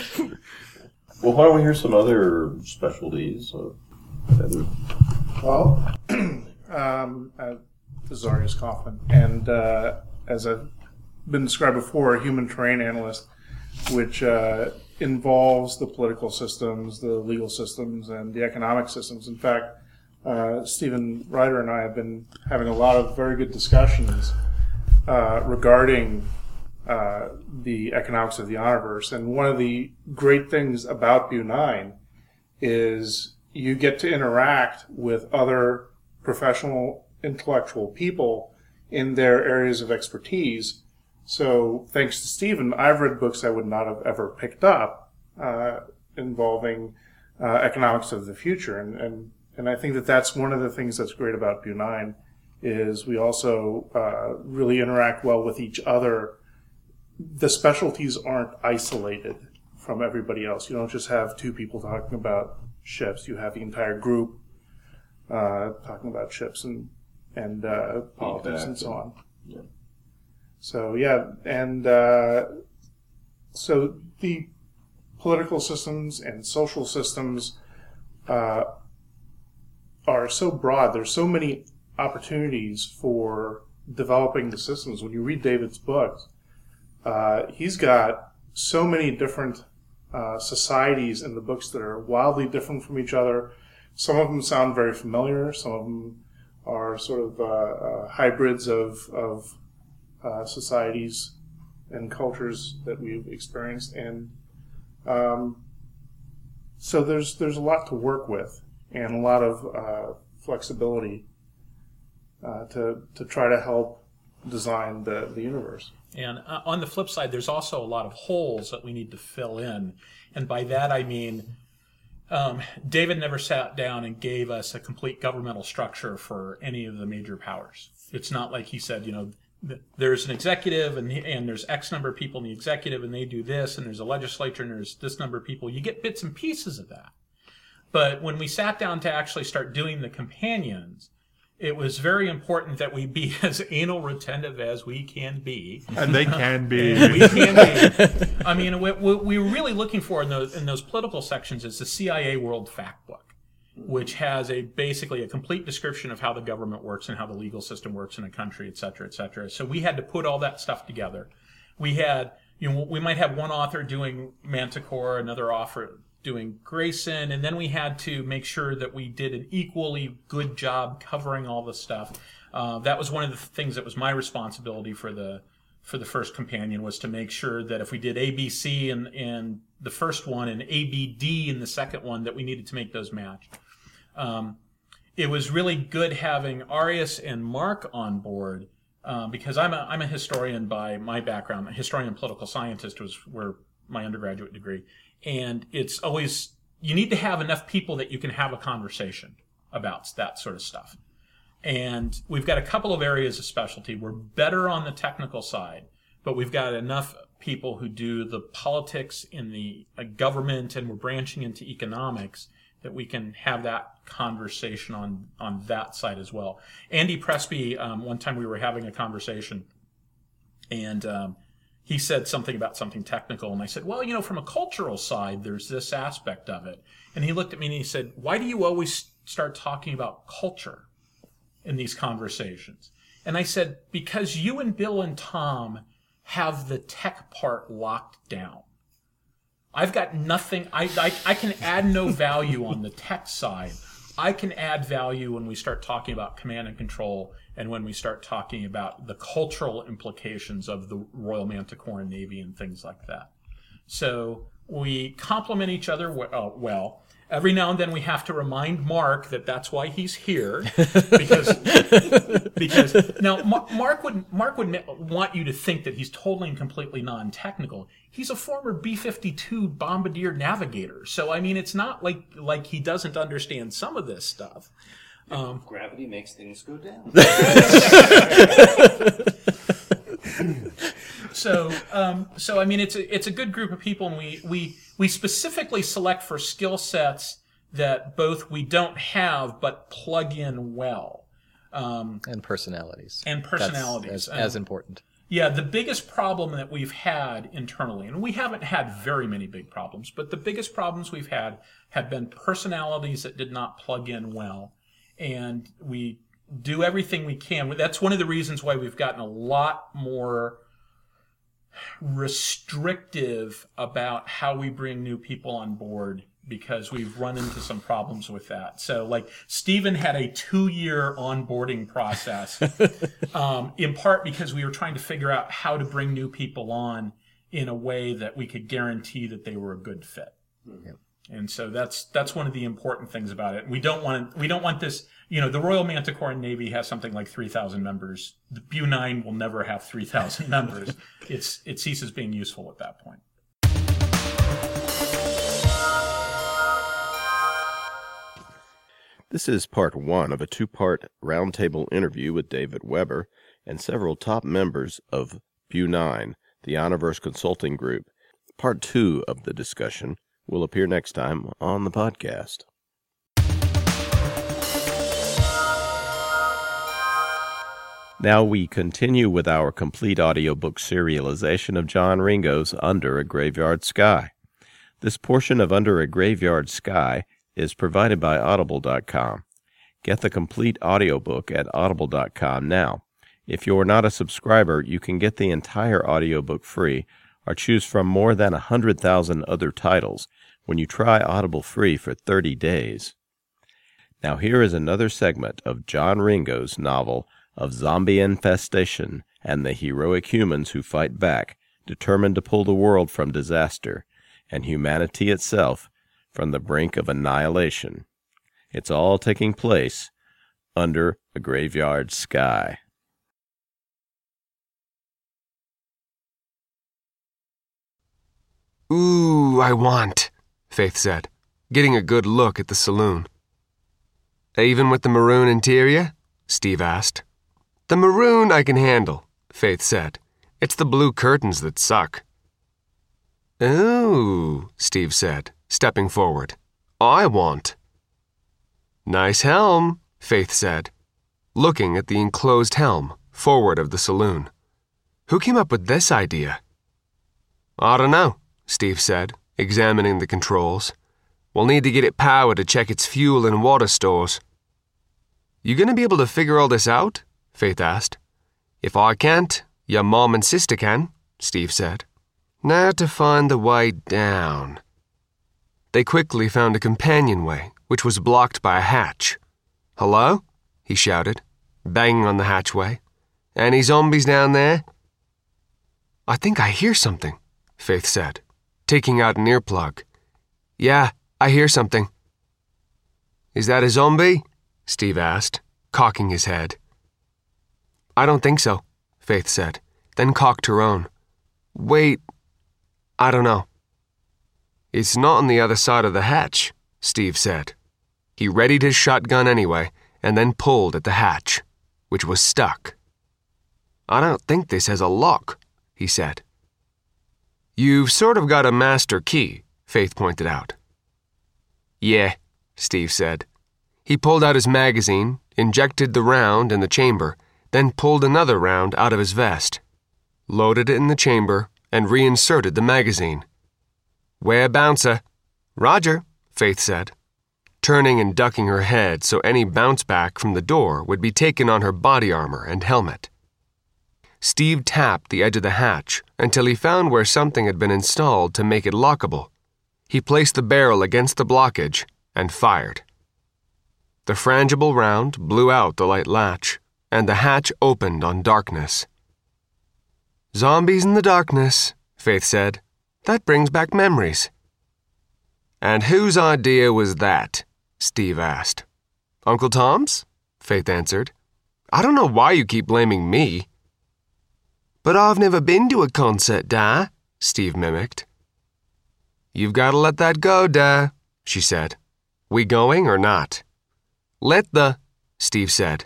Well, why don't we hear some other specialties? Uh, other... Well, um, uh, this is Arius Kaufman, and uh, as I've been described before, a human terrain analyst, which uh, involves the political systems, the legal systems, and the economic systems. In fact, uh, Stephen Ryder and I have been having a lot of very good discussions uh, regarding uh, the economics of the Honorverse. And one of the great things about Bu nine is you get to interact with other professional, intellectual people in their areas of expertise. So thanks to Stephen, I've read books I would not have ever picked up uh, involving uh, economics of the future. And, and and I think that that's one of the things that's great about Bu nine is we also uh, really interact well with each other. The specialties aren't isolated from everybody else. You don't just have two people talking about ships. You have the entire group uh, talking about ships and, and uh, politics and so on. Yeah. So, yeah, and uh, so the political systems and social systems uh, are so broad. There's so many opportunities for developing the systems. When you read David's books, uh, he's got so many different uh, societies in the books that are wildly different from each other. Some of them sound very familiar. Some of them are sort of uh, uh, hybrids of, of uh, societies and cultures that we've experienced. And um, so there's there's a lot to work with and a lot of uh, flexibility uh, to to try to help design the, the universe. And uh, on the flip side, there's also a lot of holes that we need to fill in. And by that I mean, um, David never sat down and gave us a complete governmental structure for any of the major powers. It's not like he said, you know, th- there's an executive and, and there's X number of people in the executive and they do this, and there's a legislature and there's this number of people. You get bits and pieces of that. But when we sat down to actually start doing the companions, it was very important that we be as anal retentive as we can be. And they can be. And we can be. I mean, what we were really looking for in those, in those political sections is the C I A World Fact Book, which has a basically a complete description of how the government works and how the legal system works in a country, et cetera, et cetera. So we had to put all that stuff together. We had, you know, we might have one author doing Manticore, another author doing Grayson, and then we had to make sure that we did an equally good job covering all the stuff. Uh, that was one of the things that was my responsibility for the for the first companion, was to make sure that if we did A B C in, in the first one and A B D in the second one, that we needed to make those match. Um, it was really good having Arius and Mark on board, uh, because I'm a, I'm a historian by my background. A historian and political scientist was where my undergraduate degree. And it's always, you need to have enough people that you can have a conversation about that sort of stuff. And we've got a couple of areas of specialty. We're better on the technical side, but we've got enough people who do the politics in the uh, government, and we're branching into economics, that we can have that conversation on, on that side as well. Andy Presby, um, one time we were having a conversation, and um, he said something about something technical, and I said, well, you know, from a cultural side, there's this aspect of it. And he looked at me and he said, why do you always start talking about culture in these conversations? And I said, because you and Bill and Tom have the tech part locked down. I've got nothing, I, I, I can add no value on the tech side. I can add value when we start talking about command and control, and when we start talking about the cultural implications of the Royal Manticoran Navy and things like that. So we complement each other well. Every now and then we have to remind Mark that that's why he's here, because because now Mark would Mark would want you to think that he's totally and completely non-technical. He's a former B fifty-two bombardier navigator, so I mean it's not like like he doesn't understand some of this stuff. Um, Gravity makes things go down. so, um, so I mean, it's a it's a good group of people, and we we we specifically select for skill sets that both we don't have but plug in well. Um, and personalities. And personalities. That's as, Um, as important. Yeah, the biggest problem that we've had internally, and we haven't had very many big problems, but the biggest problems we've had have been personalities that did not plug in well. And we do everything we can. That's one of the reasons why we've gotten a lot more restrictive about how we bring new people on board, because we've run into some problems with that. So, like, Stephen had a two-year onboarding process, um, in part because we were trying to figure out how to bring new people on in a way that we could guarantee that they were a good fit. Yep. And so that's that's one of the important things about it. We don't want we don't want this. You know, the Royal Manticore Navy has something like three thousand members. The B U nine will never have three thousand members. It's it ceases being useful at that point. This is part one of a two-part roundtable interview with David Weber and several top members of B U nine, the Honorverse Consulting Group. Part two of the discussion will appear next time on the podcast. Now we continue with our complete audiobook serialization of John Ringo's Under a Graveyard Sky. This portion of Under a Graveyard Sky is provided by audible dot com. Get the complete audiobook at audible dot com now. If you're not a subscriber, you can get the entire audiobook free or choose from more than one hundred thousand other titles when you try Audible free for thirty days. Now here is another segment of John Ringo's novel of zombie infestation and the heroic humans who fight back, determined to pull the world from disaster and humanity itself from the brink of annihilation. It's all taking place under a graveyard sky. Ooh, I want, Faith said, getting a good look at the saloon. Even with the maroon interior? Steve asked. The maroon I can handle, Faith said. It's the blue curtains that suck. Ooh, Steve said, stepping forward. I want. Nice helm, Faith said, looking at the enclosed helm forward of the saloon. Who came up with this idea? I don't know, Steve said, examining the controls. We'll need to get it powered to check its fuel and water stores. You gonna be able to figure all this out? Faith asked. If I can't, your mom and sister can, Steve said. Now to find the way down. They quickly found a companionway, which was blocked by a hatch. Hello? He shouted, banging on the hatchway. Any zombies down there? I think I hear something, Faith said, taking out an earplug. Yeah, I hear something. Is that a zombie? Steve asked, cocking his head. I don't think so, Faith said, then cocked her own. Wait, I don't know. It's not on the other side of the hatch, Steve said. He readied his shotgun anyway, and then pulled at the hatch, which was stuck. I don't think this has a lock, he said. You've sort of got a master key, Faith pointed out. Yeah, Steve said. He pulled out his magazine, injected the round in the chamber, then pulled another round out of his vest, loaded it in the chamber, and reinserted the magazine. Wear bouncer. Roger, Faith said, turning and ducking her head so any bounce back from the door would be taken on her body armor and helmet. Steve tapped the edge of the hatch until he found where something had been installed to make it lockable. He placed the barrel against the blockage and fired. The frangible round blew out the light latch, and the hatch opened on darkness. Zombies in the darkness, Faith said. That brings back memories. And whose idea was that? Steve asked. Uncle Tom's? Faith answered. I don't know why you keep blaming me. But I've never been to a concert, Da, Steve mimicked. You've got to let that go, Da, she said. We going or not? Let the, Steve said.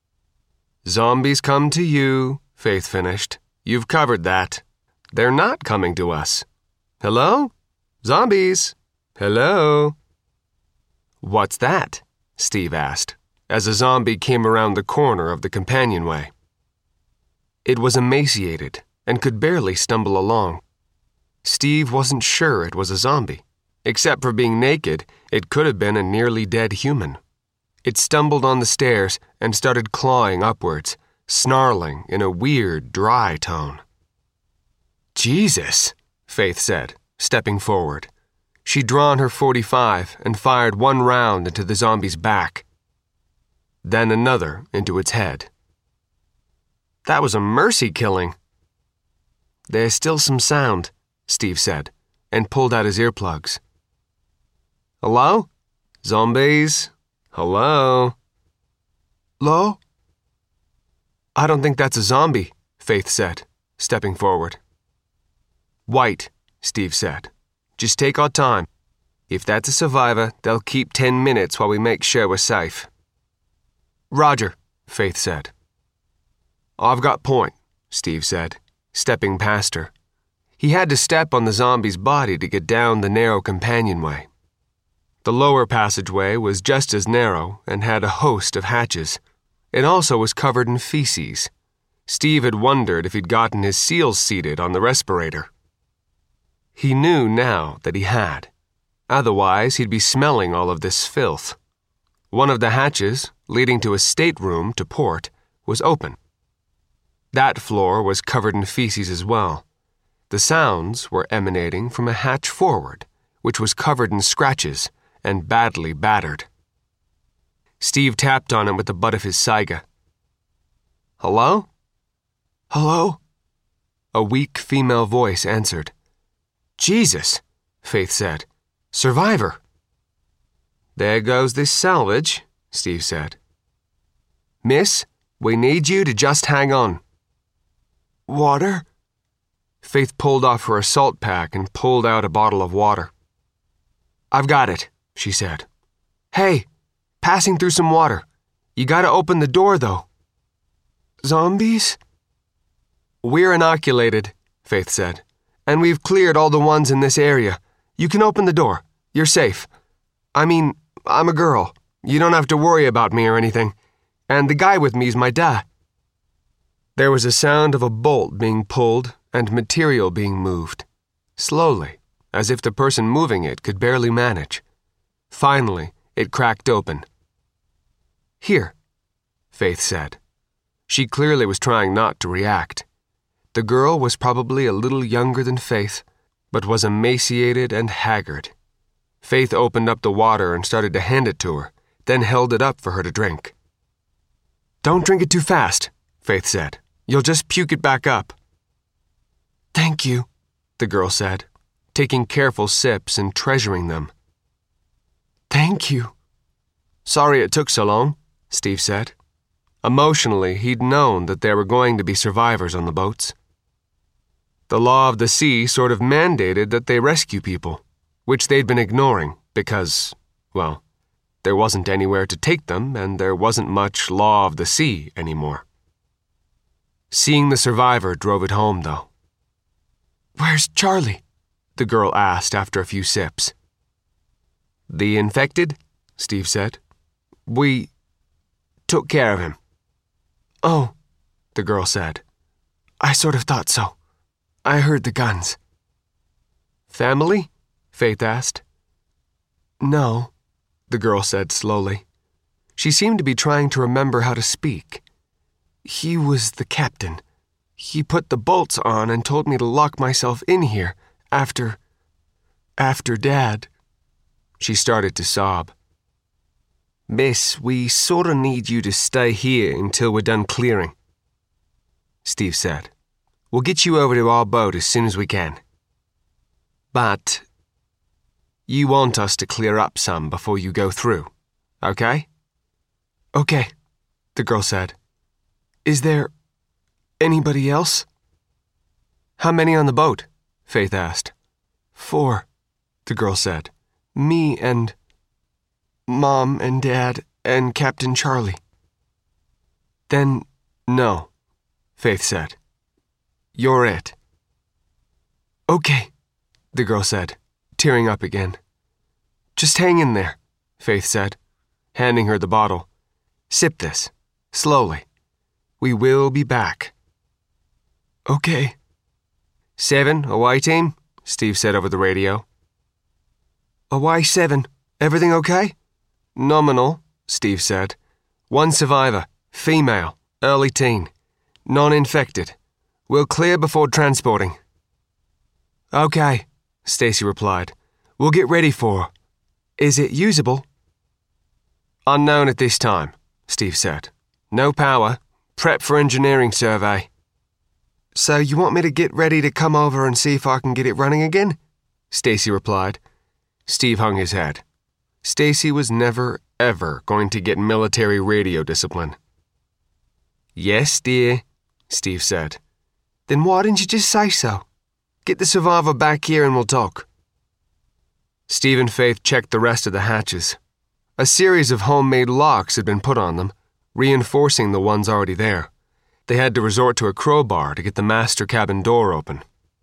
Zombies come to you, Faith finished. You've covered that. They're not coming to us. Hello? Zombies? Hello? What's that? Steve asked, as a zombie came around the corner of the companionway. It was emaciated and could barely stumble along. Steve wasn't sure it was a zombie. Except for being naked, it could have been a nearly dead human. It stumbled on the stairs and started clawing upwards, snarling in a weird, dry tone. Jesus, Faith said, stepping forward. She'd drawn her forty-five and fired one round into the zombie's back, then another into its head. That was a mercy killing. There's still some sound, Steve said, and pulled out his earplugs. Hello? Zombies? Hello? Hello? I don't think that's a zombie, Faith said, stepping forward. White, Steve said. Just take our time. If that's a survivor, they'll keep ten minutes while we make sure we're safe. Roger, Faith said. I've got point, Steve said, stepping past her. He had to step on the zombie's body to get down the narrow companionway. The lower passageway was just as narrow and had a host of hatches. It also was covered in feces. Steve had wondered if he'd gotten his seals seated on the respirator. He knew now that he had. Otherwise, he'd be smelling all of this filth. One of the hatches, leading to a stateroom to port, was open. That floor was covered in feces as well. The sounds were emanating from a hatch forward, which was covered in scratches and badly battered. Steve tapped on it with the butt of his Saiga. Hello? Hello? A weak female voice answered. Jesus, Faith said. Survivor. There goes this salvage, Steve said. Miss, we need you to just hang on. Water? Faith pulled off her assault pack and pulled out a bottle of water. I've got it, she said. Hey, passing through some water. You gotta open the door, though. Zombies? We're inoculated, Faith said, and we've cleared all the ones in this area. You can open the door. You're safe. I mean, I'm a girl. You don't have to worry about me or anything. And the guy with me's my dad. There was a sound of a bolt being pulled and material being moved, slowly, as if the person moving it could barely manage. Finally, it cracked open. Here, Faith said. She clearly was trying not to react. The girl was probably a little younger than Faith, but was emaciated and haggard. Faith opened up the water and started to hand it to her, then held it up for her to drink. Don't drink it too fast, Faith said. You'll just puke it back up. Thank you, the girl said, taking careful sips and treasuring them. Thank you. Sorry it took so long, Steve said. Emotionally, he'd known that there were going to be survivors on the boats. The law of the sea sort of mandated that they rescue people, which they'd been ignoring because, well, there wasn't anywhere to take them and there wasn't much law of the sea anymore. Seeing the survivor drove it home, though. Where's Charlie? The girl asked after a few sips. The infected? Steve said. We took care of him. Oh, the girl said. I sort of thought so. I heard the guns. Family? Faith asked. No, the girl said slowly. She seemed to be trying to remember how to speak. He was the captain. He put the bolts on and told me to lock myself in here after... after Dad. She started to sob. Miss, we sorta need you to stay here until we're done clearing, Steve said. We'll get you over to our boat as soon as we can. But you want us to clear up some before you go through, okay? Okay, the girl said. Is there anybody else? How many on the boat? Faith asked. Four, the girl said. Me and Mom and Dad and Captain Charlie. Then, no, Faith said. You're it. Okay, the girl said, tearing up again. Just hang in there, Faith said, handing her the bottle. Sip this, slowly. We will be back. Okay. Seven, away team, Steve said over the radio. Away seven, everything okay? Nominal, Steve said. One survivor, female, early teen, non-infected. We'll clear before transporting. Okay, Stacy replied. We'll get ready for her. Is it usable? Unknown at this time, Steve said. No power. Prep for engineering survey. So you want me to get ready to come over and see if I can get it running again? Stacy replied. Steve hung his head. Stacy was never, ever going to get military radio discipline. Yes, dear, Steve said. Then why didn't you just say so? Get the survivor back here and we'll talk. Steve and Faith checked the rest of the hatches. A series of homemade locks had been put on them, reinforcing the ones already there. They had to resort to a crowbar to get the master cabin door open.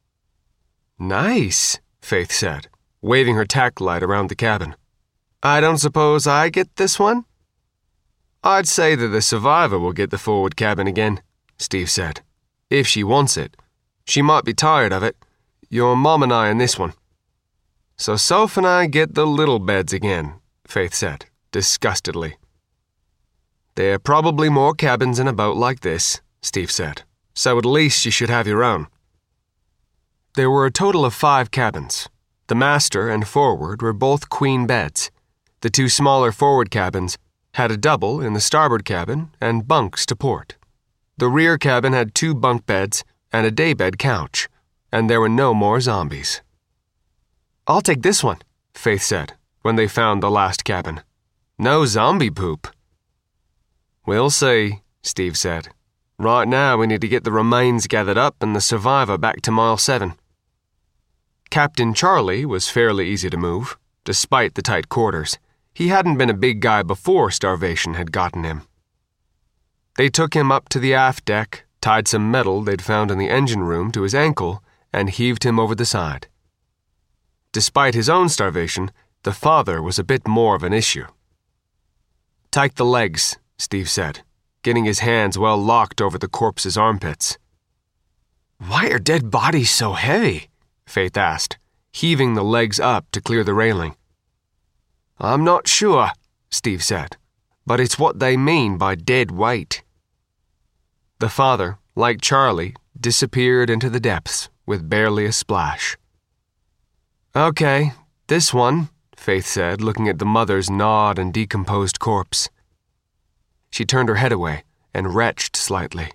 Nice, Faith said, waving her tack light around the cabin. I don't suppose I get this one? I'd say that the survivor will get the forward cabin again, Steve said. If she wants it. She might be tired of it. Your mom and I in this one. So Soph and I get the little beds again, Faith said, disgustedly. There are probably more cabins in a boat like this, Steve said, so at least you should have your own. There were a total of five cabins. The master and forward were both queen beds. The two smaller forward cabins had a double in the starboard cabin and bunks to port. The rear cabin had two bunk beds and a daybed couch, and there were no more zombies. I'll take this one, Faith said, when they found the last cabin. No zombie poop. We'll see, Steve said. Right now we need to get the remains gathered up and the survivor back to mile seven. Captain Charlie was fairly easy to move, despite the tight quarters. He hadn't been a big guy before starvation had gotten him. They took him up to the aft deck, tied some metal they'd found in the engine room to his ankle, and heaved him over the side. Despite his own starvation, the father was a bit more of an issue. Take the legs, Steve said, getting his hands well locked over the corpse's armpits. Why are dead bodies so heavy? Faith asked, heaving the legs up to clear the railing. I'm not sure, Steve said, but it's what they mean by dead weight. The father, like Charlie, disappeared into the depths with barely a splash. Okay, this one, Faith said, looking at the mother's gnawed and decomposed corpse. She turned her head away and retched slightly.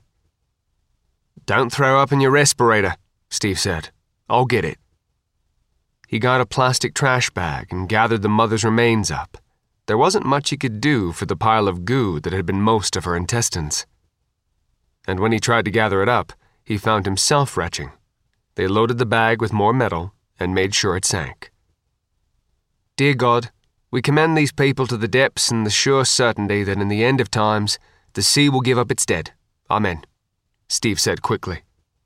Don't throw up in your respirator, Steve said. I'll get it. He got a plastic trash bag and gathered the mother's remains up. There wasn't much he could do for the pile of goo that had been most of her intestines. And when he tried to gather it up, he found himself retching. They loaded the bag with more metal and made sure it sank. Dear God, we commend these people to the depths in the sure certainty that in the end of times, the sea will give up its dead. Amen, Steve said quickly.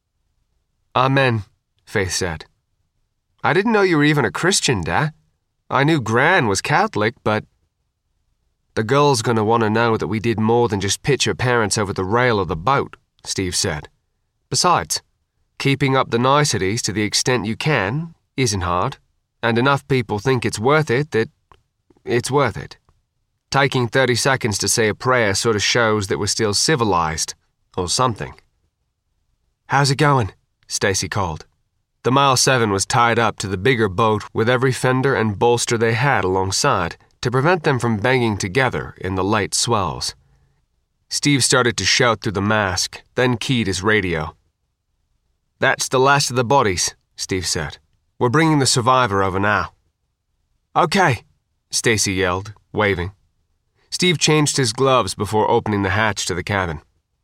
Amen, Faith said. I didn't know you were even a Christian, Dad. I knew Gran was Catholic, but... The girl's going to want to know that we did more than just pitch her parents over the rail of the boat, Steve said. Besides, keeping up the niceties to the extent you can isn't hard, and enough people think it's worth it that it's worth it. Taking thirty seconds to say a prayer sort of shows that we're still civilized, or something. How's it going? Stacy called. The Mile seven was tied up to the bigger boat with every fender and bolster they had alongside to prevent them from banging together in the light swells. Steve started to shout through the mask, then keyed his radio. That's the last of the bodies, Steve said. We're bringing the survivor over now. Okay, Stacy yelled, waving. Steve changed his gloves before opening the hatch to the cabin.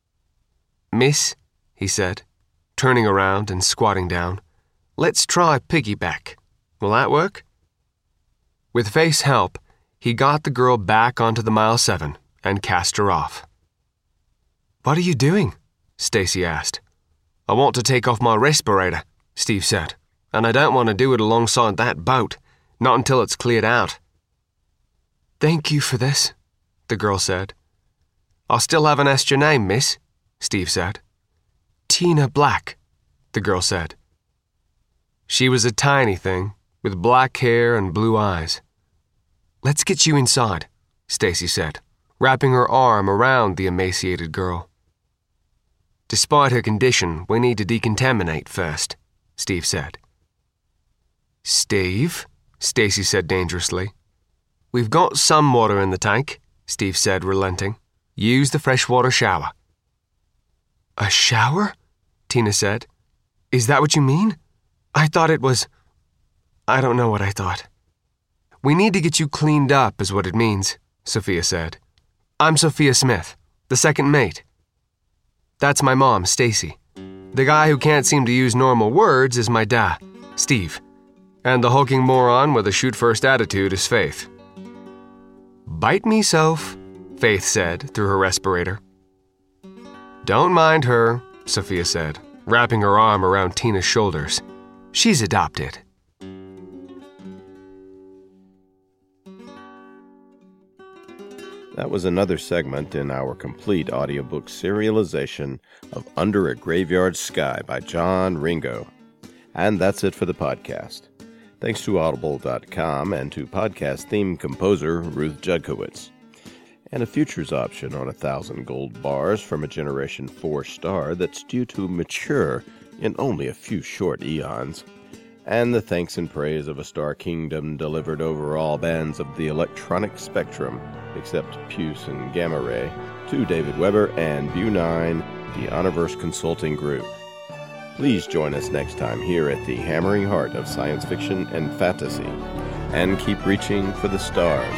Miss, he said, turning around and squatting down, let's try piggyback. Will that work? With Faith's help, he got the girl back onto the Mile seven and cast her off. What are you doing? Stacy asked. I want to take off my respirator, Steve said, and I don't want to do it alongside that boat, not until it's cleared out. Thank you for this, the girl said. I still haven't asked your name, miss, Steve said. Tina Black, the girl said. She was a tiny thing, with black hair and blue eyes. Let's get you inside, Stacy said, wrapping her arm around the emaciated girl. Despite her condition, we need to decontaminate first, Steve said. Steve, Stacy said dangerously. We've got some water in the tank, Steve said, relenting. Use the freshwater shower. A shower? Tina said. Is that what you mean? I thought it was... I don't know what I thought. We need to get you cleaned up is what it means, Sophia said. I'm Sophia Smith, the second mate. That's my mom, Stacy. The guy who can't seem to use normal words is my dad, Steve. And the hulking moron with a shoot-first attitude is Faith. Bite me, Soph, Faith said through her respirator. Don't mind her, Sophia said, wrapping her arm around Tina's shoulders. She's adopted. That was another segment in our complete audiobook serialization of Under a Graveyard Sky by John Ringo. And that's it for the podcast. Thanks to Audible dot com and to podcast theme composer Ruth Judkowitz. And a futures option on a thousand gold bars from a Generation four star that's due to mature in only a few short eons. And the thanks and praise of a star kingdom delivered over all bands of the electronic spectrum, except Puce and Gamma Ray, to David Weber and Bu nine, the Honorverse Consulting Group. Please join us next time here at the hammering heart of science fiction and fantasy, and keep reaching for the stars.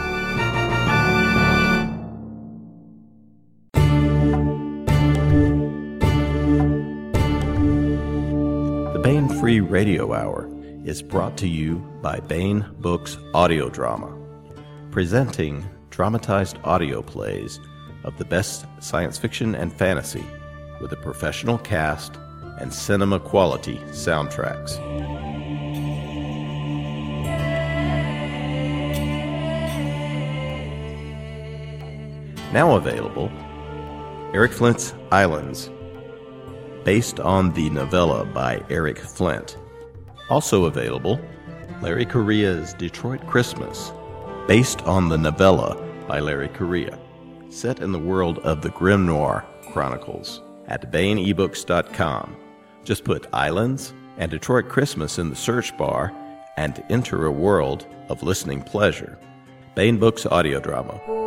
The Baen Free Radio Hour is brought to you by Baen Books Audio Drama, presenting dramatized audio plays of the best science fiction and fantasy with a professional cast and cinema-quality soundtracks. Now available, Eric Flint's Islands, based on the novella by Eric Flint. Also available, Larry Correia's Detroit Christmas, based on the novella by Larry Correia, set in the world of the Grim Noir Chronicles, at Baen eBooks dot com. Just put Islands and Detroit Christmas in the search bar and enter a world of listening pleasure. Baen Books Audio Drama.